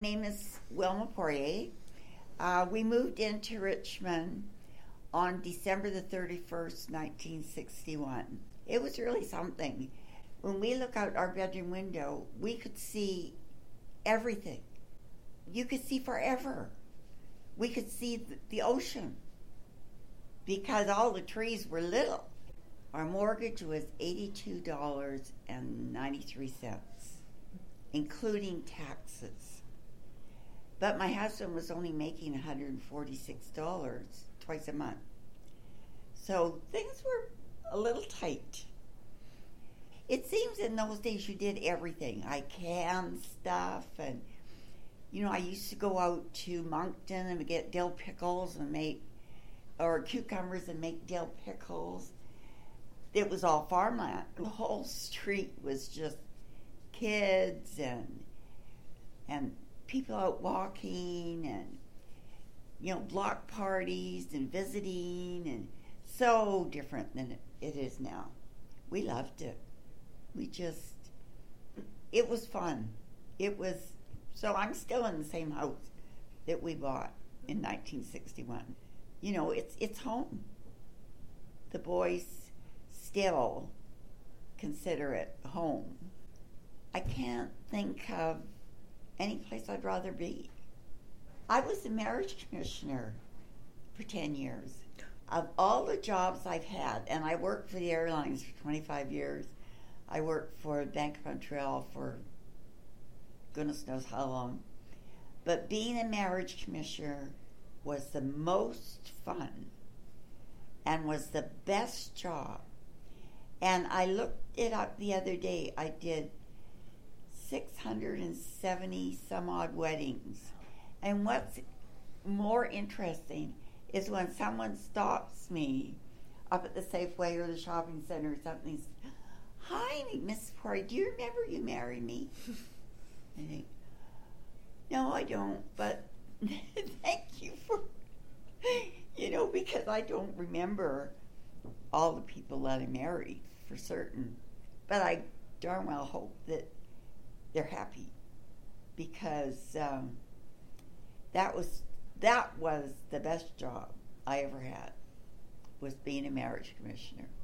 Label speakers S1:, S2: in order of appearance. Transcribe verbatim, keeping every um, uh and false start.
S1: My name is Wilma Poirier. Uh, we moved into Richmond on December the thirty-first, nineteen sixty-one. It was really something. When we look out our bedroom window, we could see everything. You could see forever. We could see the, the ocean because all the trees were little. Our mortgage was eighty-two dollars and ninety-three cents, including taxes. But my husband was only making one hundred forty-six dollars twice a month. So things were a little tight. It seems in those days you did everything. I canned stuff, and, you know, I used to go out to Moncton and get dill pickles and make, or cucumbers and make dill pickles. It was all farmland. The whole street was just kids and and people out walking and, you know, block parties and visiting, and so different than it, it is now. We loved it. We just, it was fun. It was, so I'm still in the same house that we bought in nineteen sixty-one. You know, it's it's home. The boys still consider it home. I can't think of any place I'd rather be. I was a marriage commissioner for ten years. Of all the jobs I've had, and I worked for the airlines for twenty-five years, I worked for Bank of Montreal for goodness knows how long. But being a marriage commissioner was the most fun and was the best job. And I looked it up the other day. I did six hundred seventy some odd weddings. And what's more interesting is when someone stops me up at the Safeway or the shopping center or something, "Hi, Missus Poirier, do you remember you married me?" I think, "No, I don't, but thank you for," you know, because I don't remember all the people that I married for certain. But I darn well hope that they're happy, because um, that was that was the best job I ever had, was being a marriage commissioner.